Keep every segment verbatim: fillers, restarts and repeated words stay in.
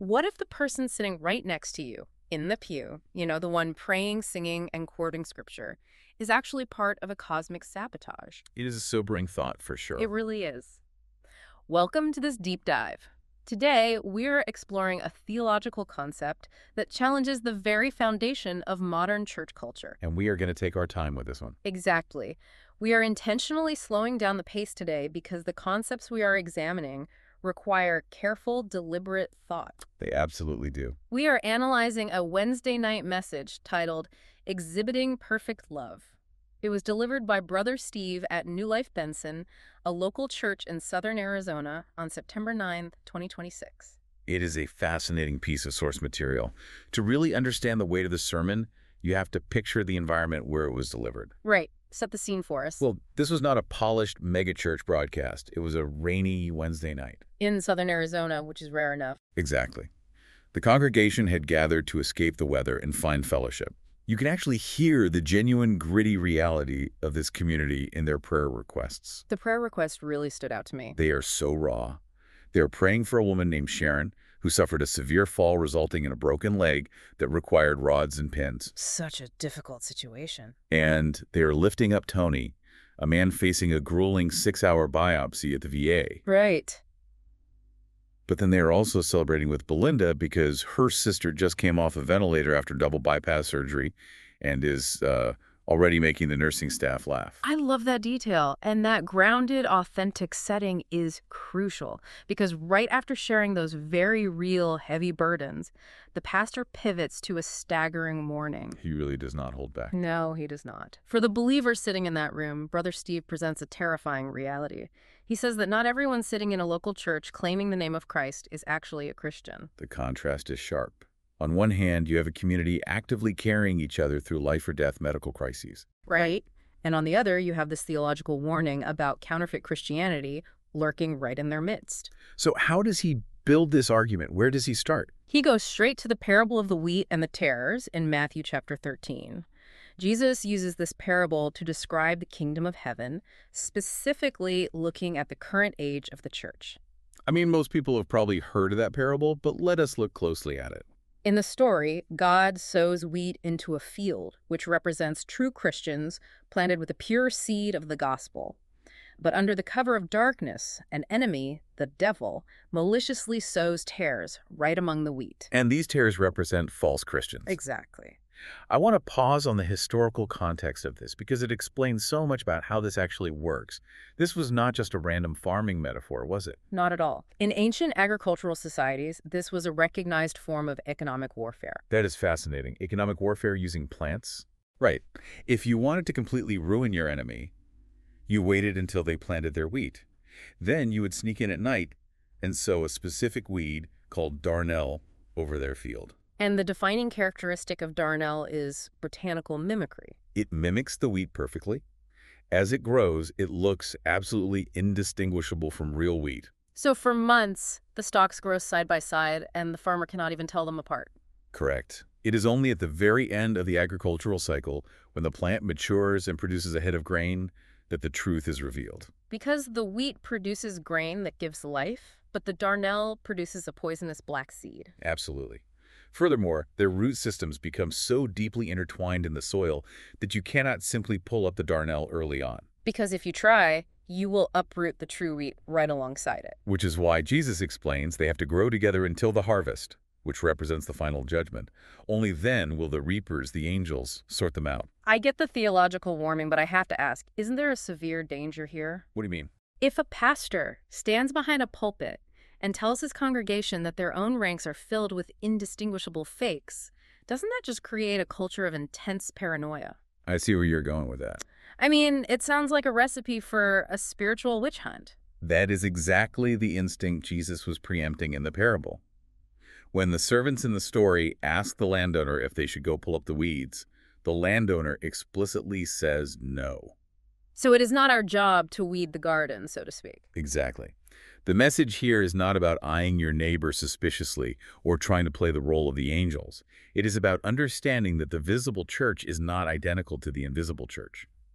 What if the person sitting right next to you in the pew, you know, the one praying, singing, and quoting scripture, is actually part of a cosmic sabotage? It is a sobering thought for It sure. really is. Welcome to this deep dive. Today, we're exploring a theological concept that challenges the very foundation of modern church culture. And we are going to take our time with this one. Exactly. We are intentionally slowing down the pace today because the concepts we are examining require careful, deliberate thought. They absolutely do. We are analyzing a Wednesday night message titled Exhibiting Perfect Love. It was delivered by Brother Steve at New Life Benson, a local church in southern Arizona, on September ninth, twenty twenty-six. It is a fascinating piece of source material. To really understand the weight of the sermon, you have to picture the environment where it was delivered. Right. Set the scene for us. Well, this was not a polished megachurch broadcast. It was a rainy Wednesday night. In southern Arizona, which is rare enough. Exactly. The congregation had gathered to escape the weather and find fellowship. You can actually hear the genuine, gritty reality of this community in their prayer requests. The prayer request really stood out to me. They are so raw. They are praying for a woman named Sharon, who suffered a severe fall resulting in a broken leg that required rods and pins. Such a difficult situation. And they are lifting up Tony, a man facing a grueling six-hour biopsy at the V A. Right. But then they are also celebrating with Belinda because her sister just came off a ventilator after double bypass surgery and is uh, already making the nursing staff laugh. I love that detail. And that grounded, authentic setting is crucial because right after sharing those very real, heavy burdens, the pastor pivots to a staggering mourning. He really does not hold back. No, he does not. For the believer sitting in that room, Brother Steve presents a terrifying reality. He says that not everyone sitting in a local church claiming the name of Christ is actually a Christian. The contrast is sharp. On one hand, you have a community actively carrying each other through life or death medical crises. Right. And on the other, you have this theological warning about counterfeit Christianity lurking right in their midst. So how does he build this argument? Where does he start? He goes straight to the parable of the wheat and the tares in Matthew chapter thirteen. Jesus uses this parable to describe the kingdom of heaven, specifically looking at the current age of the church. I mean, most people have probably heard of that parable, but let us look closely at it. In the story, God sows wheat into a field, which represents true Christians planted with the pure seed of the gospel. But under the cover of darkness, an enemy, the devil, maliciously sows tares right among the wheat. And these tares represent false Christians. Exactly. I want to pause on the historical context of this because it explains so much about how this actually works. This was not just a random farming metaphor, was it? Not at all. In ancient agricultural societies, this was a recognized form of economic warfare. That is fascinating. Economic warfare using plants? Right. If you wanted to completely ruin your enemy, you waited until they planted their wheat. Then you would sneak in at night and sow a specific weed called darnel over their field. And the defining characteristic of darnel is botanical mimicry. It mimics the wheat perfectly. As it grows, it looks absolutely indistinguishable from real wheat. So for months, the stalks grow side by side, and the farmer cannot even tell them apart. Correct. It is only at the very end of the agricultural cycle, when the plant matures and produces a head of grain, that the truth is revealed. Because the wheat produces grain that gives life, but the darnel produces a poisonous black seed. Absolutely. Furthermore, their root systems become so deeply intertwined in the soil that you cannot simply pull up the darnel early on. Because if you try, you will uproot the true wheat right alongside it. Which is why Jesus explains they have to grow together until the harvest, which represents the final judgment. Only then will the reapers, the angels, sort them out. I get the theological warning, but I have to ask, isn't there a severe danger here? What do you mean? If a pastor stands behind a pulpit and tells his congregation that their own ranks are filled with indistinguishable fakes, doesn't that just create a culture of intense paranoia? I see where you're going with that. I mean, it sounds like a recipe for a spiritual witch hunt. That is exactly the instinct Jesus was preempting in the parable. When the servants in the story ask the landowner if they should go pull up the weeds, the landowner explicitly says no. So it is not our job to weed the garden, so to speak. Exactly. The message here is not about eyeing your neighbor suspiciously or trying to play the role of the angels. It is about understanding that the visible church is not identical to the invisible church.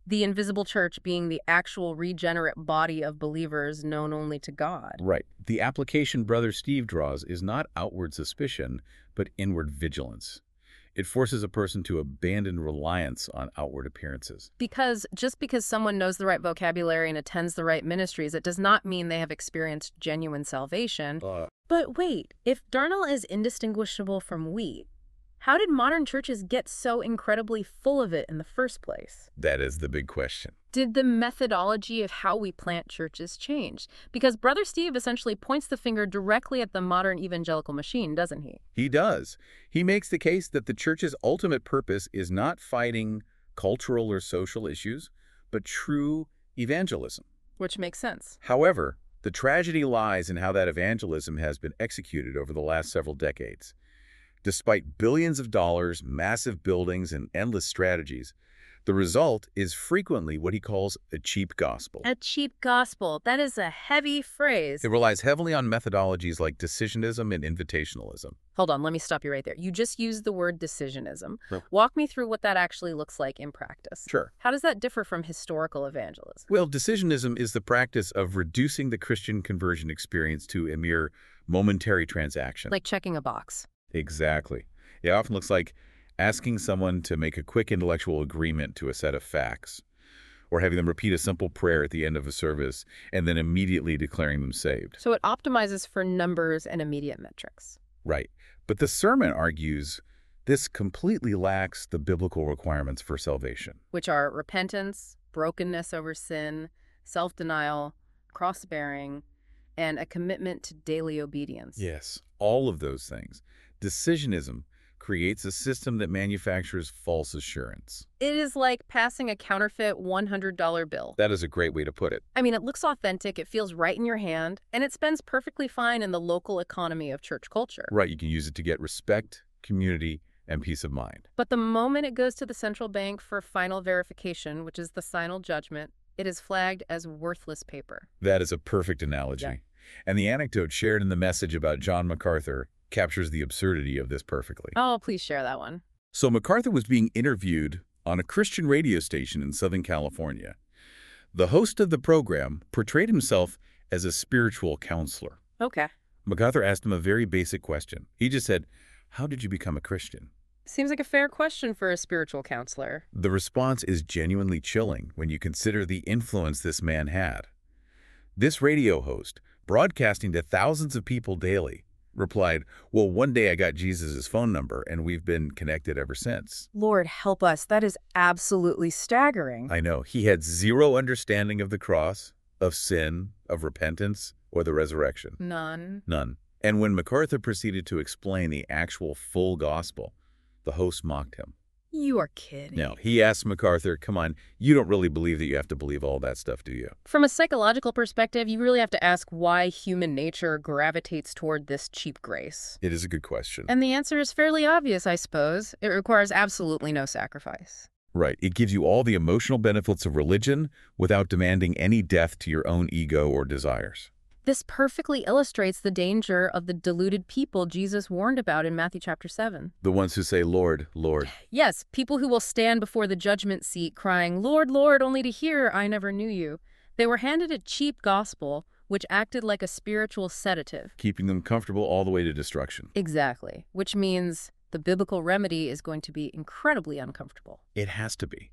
The invisible church being the actual regenerate body of believers known only to God. Right. The application Brother Steve draws is not outward suspicion, but inward vigilance. It forces a person to abandon reliance on outward appearances. Because just because someone knows the right vocabulary and attends the right ministries, it does not mean they have experienced genuine salvation. Uh, But wait, if darnel is indistinguishable from wheat, how did modern churches get so incredibly full of it in the first place? that is the big question. Did the methodology of how we plant churches change? Because Brother Steve essentially points the finger directly at the modern evangelical machine, doesn't he? He does. He makes the case that the church's ultimate purpose is not fighting cultural or social issues, but true evangelism. Which makes sense. However, the tragedy lies in how that evangelism has been executed over the last several decades. Despite billions of dollars, massive buildings, and endless strategies, the result is frequently what he calls a cheap gospel. A cheap gospel. That is a heavy phrase. It relies heavily on methodologies like decisionism and invitationalism. Hold on, let me stop you right there. You just used the word decisionism. Yep. Walk me through what that actually looks like in practice. Sure. How does that differ from historical evangelism? Well, decisionism is the practice of reducing the Christian conversion experience to a mere momentary transaction. Like checking a box. Exactly. It often looks like asking someone to make a quick intellectual agreement to a set of facts, or having them repeat a simple prayer at the end of a service and then immediately declaring them saved. So it optimizes for numbers and immediate metrics. Right. But the sermon argues this completely lacks the biblical requirements for salvation. Which are repentance, brokenness over sin, self-denial, cross-bearing, and a commitment to daily obedience. Yes, all of those things. Decisionism creates a system that manufactures false assurance. It is like passing a counterfeit one hundred dollar bill. That is a great way to put it. I mean, it looks authentic, it feels right in your hand, and it spends perfectly fine in the local economy of church culture. Right, you can use it to get respect, community, and peace of mind. But the moment it goes to the central bank for final verification, which is the final judgment, it is flagged as worthless paper. That is a perfect analogy. Yeah. And the anecdote shared in the message about John MacArthur captures the absurdity of this perfectly. Oh, please share that one. So MacArthur was being interviewed on a Christian radio station in Southern California. The host of the program portrayed himself as a spiritual counselor. Okay. MacArthur asked him a very basic question. He just said, "How did you become a Christian?" Seems like a fair question for a spiritual counselor. The response is genuinely chilling when you consider the influence this man had. This radio host, broadcasting to thousands of people daily, replied, "Well, one day I got Jesus' phone number, and we've been connected ever since." Lord help us, that is absolutely staggering. I know. He had zero understanding of the cross, of sin, of repentance, or the resurrection. None. None. And when MacArthur proceeded to explain the actual full gospel, the host mocked him. You are kidding. No, he asked MacArthur, "Come on, you don't really believe that you have to believe all that stuff, do you?" From a psychological perspective, you really have to ask why human nature gravitates toward this cheap grace. It is a good question. And the answer is fairly obvious, I suppose. It requires absolutely no sacrifice. Right. It gives you all the emotional benefits of religion without demanding any death to your own ego or desires. This perfectly illustrates the danger of the deluded people Jesus warned about in Matthew chapter seven. The ones who say, "Lord, Lord." Yes, people who will stand before the judgment seat crying, "Lord, Lord," only to hear, "I never knew you." They were handed a cheap gospel, which acted like a spiritual sedative. Keeping them comfortable all the way to destruction. Exactly, which means the biblical remedy is going to be incredibly uncomfortable. It has to be.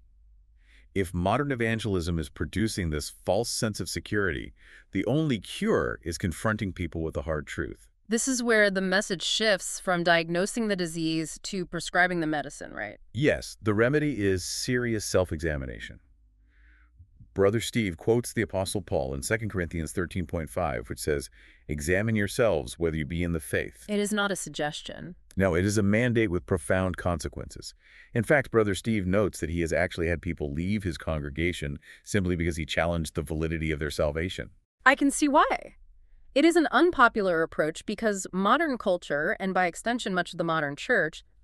If modern evangelism is producing this false sense of security, the only cure is confronting people with the hard truth. This is where the message shifts from diagnosing the disease to prescribing the medicine, right? Yes, the remedy is serious self-examination. Brother Steve quotes the Apostle Paul in Second Corinthians thirteen point five, which says, "Examine yourselves whether you be in the faith." It is not a suggestion. No, it is a mandate with profound consequences. In fact, Brother Steve notes that he has actually had people leave his congregation simply because he challenged the validity of their salvation. I can see why. It is an unpopular approach because modern culture, and by extension much of the modern church,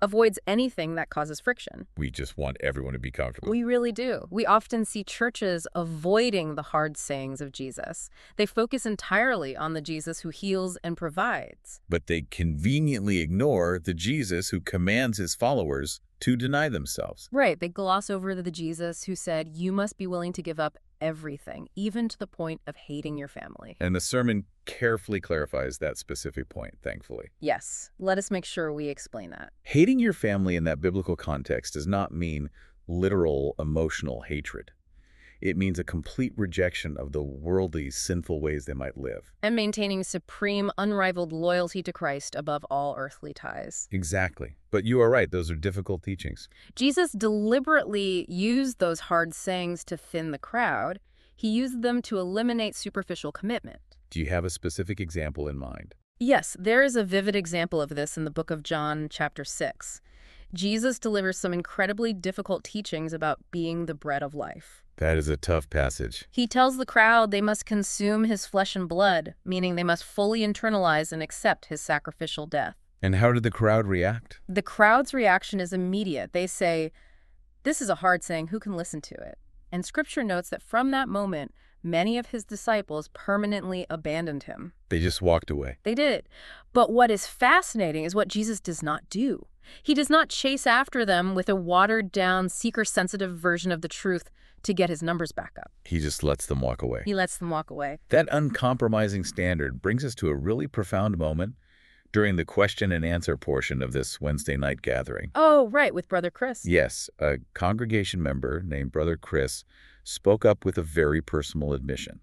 avoids anything that causes friction. We just want everyone to be comfortable. We really do. We often see churches avoiding the hard sayings of Jesus. They focus entirely on the Jesus who heals and provides. But they conveniently ignore the Jesus who commands his followers to deny themselves. Right. They gloss over the Jesus who said, you must be willing to give up everything, even to the point of hating your family. And the sermon carefully clarifies that specific point, thankfully. Yes. Let us make sure we explain that. Hating your family in that biblical context does not mean literal emotional hatred. It means a complete rejection of the worldly, sinful ways they might live. And maintaining supreme, unrivaled loyalty to Christ above all earthly ties. Exactly. But you are right, those are difficult teachings. Jesus deliberately used those hard sayings to thin the crowd. He used them to eliminate superficial commitment. Do you have a specific example in mind? Yes, there is a vivid example of this in the book of John, chapter six. Jesus delivers some incredibly difficult teachings about being the bread of life. That is a tough passage. He tells the crowd they must consume his flesh and blood, meaning they must fully internalize and accept his sacrificial death. And how did the crowd react? The crowd's reaction is immediate. They say, this is a hard saying, who can listen to it? And Scripture notes that from that moment, many of his disciples permanently abandoned him. They just walked away. They did. But what is fascinating is what Jesus does not do. He does not chase after them with a watered-down, seeker-sensitive version of the truth to get his numbers back up. He just lets them walk away. He lets them walk away. That uncompromising standard brings us to a really profound moment during the question and answer portion of this Wednesday night gathering. Oh, right, with Brother Chris. Yes, a congregation member named Brother Chris spoke up with a very personal admission.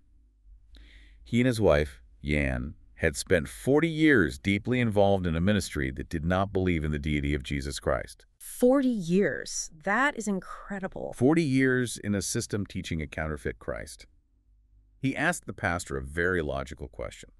He and his wife, Yan, had spent forty years deeply involved in a ministry that did not believe in the deity of Jesus Christ. forty years. That is incredible. forty years in a system teaching a counterfeit Christ. He asked the pastor a very logical question.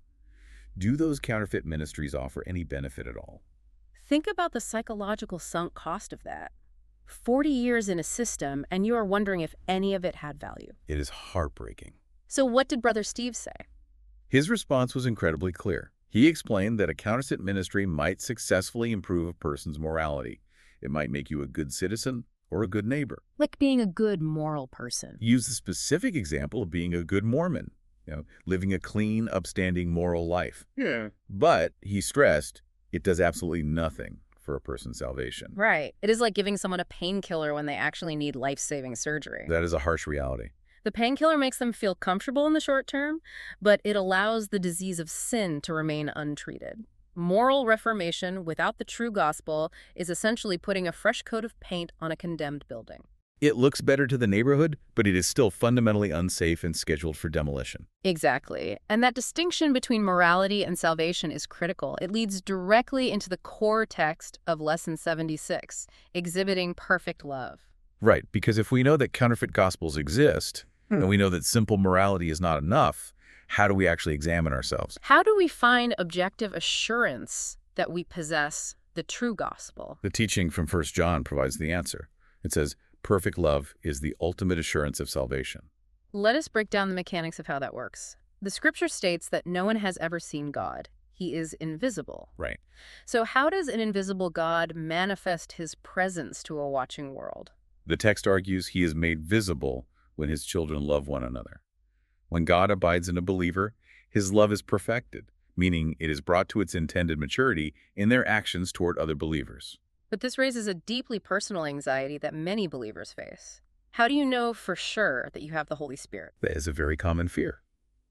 Do those counterfeit ministries offer any benefit at all? Think about the psychological sunk cost of that. forty years in a system, and you are wondering if any of it had value. It is heartbreaking. So what did Brother Steve say? His response was incredibly clear. He explained that a counterfeit ministry might successfully improve a person's morality. It might make you a good citizen or a good neighbor. Like being a good moral person. He used the specific example of being a good Mormon, you know, living a clean, upstanding, moral life. Yeah. But he stressed it does absolutely nothing for a person's salvation. Right. It is like giving someone a painkiller when they actually need life-saving surgery. That is a harsh reality. The painkiller makes them feel comfortable in the short term, but it allows the disease of sin to remain untreated. Moral reformation without the true gospel is essentially putting a fresh coat of paint on a condemned building. It looks better to the neighborhood, but it is still fundamentally unsafe and scheduled for demolition. Exactly. And that distinction between morality and salvation is critical. It leads directly into the core text of Lesson seventy-six, exhibiting perfect love. Right, because if we know that counterfeit gospels exist, hmm. and we know that simple morality is not enough, how do we actually examine ourselves? How do we find objective assurance that we possess the true gospel? The teaching from First John provides the answer. It says, perfect love is the ultimate assurance of salvation. Let us break down the mechanics of how that works. The Scripture states that no one has ever seen God. He is invisible. Right. So how does an invisible God manifest his presence to a watching world? The text argues he is made visible when his children love one another. When God abides in a believer, his love is perfected, meaning it is brought to its intended maturity in their actions toward other believers. But this raises a deeply personal anxiety that many believers face. How do you know for sure that you have the Holy Spirit? That is a very common fear.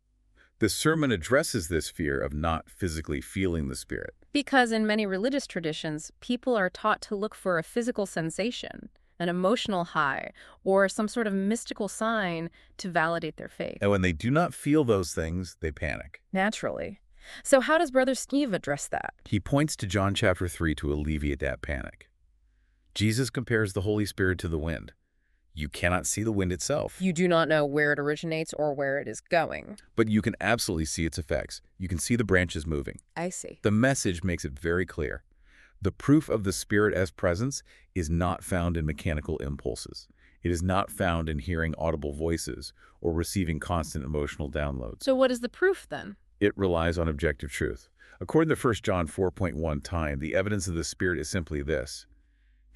The sermon addresses this fear of not physically feeling the Spirit. Because in many religious traditions, people are taught to look for a physical sensation, an emotional high, or some sort of mystical sign to validate their faith. And when they do not feel those things, they panic. Naturally. So how does Brother Steve address that? He points to John chapter three to alleviate that panic. Jesus compares the Holy Spirit to the wind. You cannot see the wind itself. You do not know where it originates or where it is going. But you can absolutely see its effects. You can see the branches moving. I see. The message makes it very clear. The proof of the Spirit as presence is not found in mechanical impulses. It is not found in hearing audible voices or receiving constant emotional downloads. So what is the proof then? It relies on objective truth. According to First John four point one time, the evidence of the Spirit is simply this.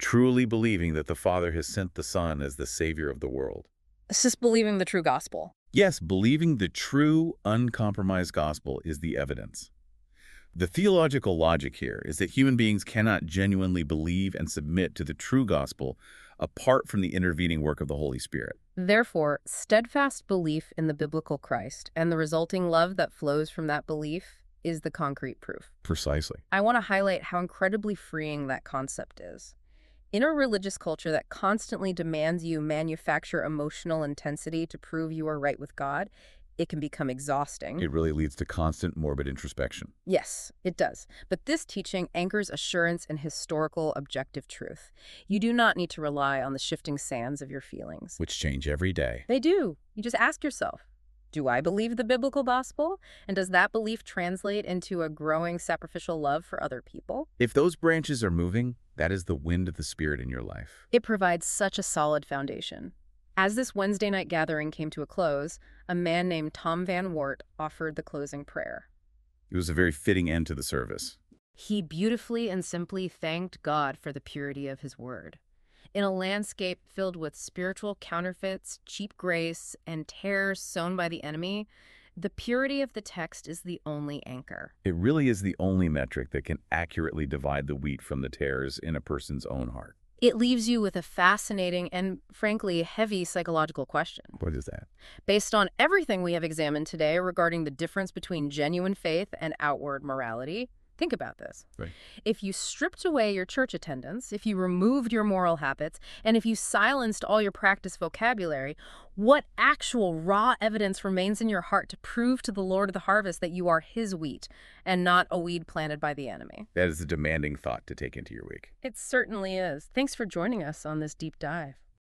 truly believing that the Father has sent the Son as the Savior of the world. It's just believing the true gospel. Yes, believing the true, uncompromised gospel is the evidence. The theological logic here is that human beings cannot genuinely believe and submit to the true gospel apart from the intervening work of the Holy Spirit. Therefore, steadfast belief in the biblical Christ and the resulting love that flows from that belief is the concrete proof. Precisely. I want to highlight how incredibly freeing that concept is. In a religious culture that constantly demands you manufacture emotional intensity to prove you are right with God, it can become exhausting. It really leads to constant morbid introspection. Yes, it does. But this teaching anchors assurance in historical, objective truth. You do not need to rely on the shifting sands of your feelings. Which change every day. They do. You just ask yourself, do I believe the biblical gospel? And does that belief translate into a growing sacrificial love for other people? If those branches are moving, that is the wind of the Spirit in your life. It provides such a solid foundation. As this Wednesday night gathering came to a close, a man named Tom Van Wart offered the closing prayer. It was a very fitting end to the service. He beautifully and simply thanked God for the purity of his word. In a landscape filled with spiritual counterfeits, cheap grace, and tares sown by the enemy, the purity of the text is the only anchor. It really is the only metric that can accurately divide the wheat from the tares in a person's own heart. It leaves you with a fascinating and, frankly, heavy psychological question. What is that? Based on everything we have examined today regarding the difference between genuine faith and outward morality, think about this. Right. If you stripped away your church attendance, if you removed your moral habits, and if you silenced all your practice vocabulary, what actual raw evidence remains in your heart to prove to the Lord of the harvest that you are his wheat and not a weed planted by the enemy? That is a demanding thought to take into your week. It certainly is. Thanks for joining us on this deep dive.